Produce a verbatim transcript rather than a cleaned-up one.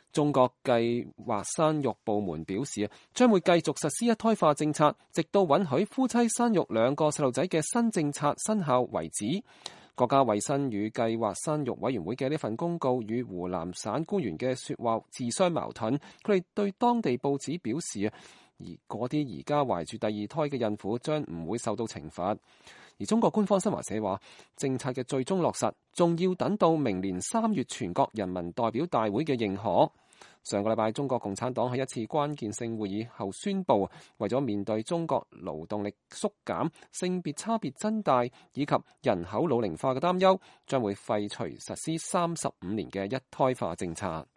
中國計劃生育部門表示，將會繼續實施一胎化政策，直到允許夫妻生育兩個細路仔嘅新政策生效為止。國家衛生與計劃生育委員會嘅呢份公告與湖南省官員嘅說話自相矛盾。佢哋對當地報紙表示，而嗰啲而家懷住第二胎嘅孕婦將唔會受到懲罰。而中國官方新華社話，政策嘅最終落實仲要等到明年三月全國人民代表大會嘅認可。上個禮拜，中國共產黨喺一次關鍵性會議後宣布，為咗面對中國勞動力縮減、性別差別增大以及人口老齡化嘅擔憂，將會廢除實施三十五年嘅一胎化政策。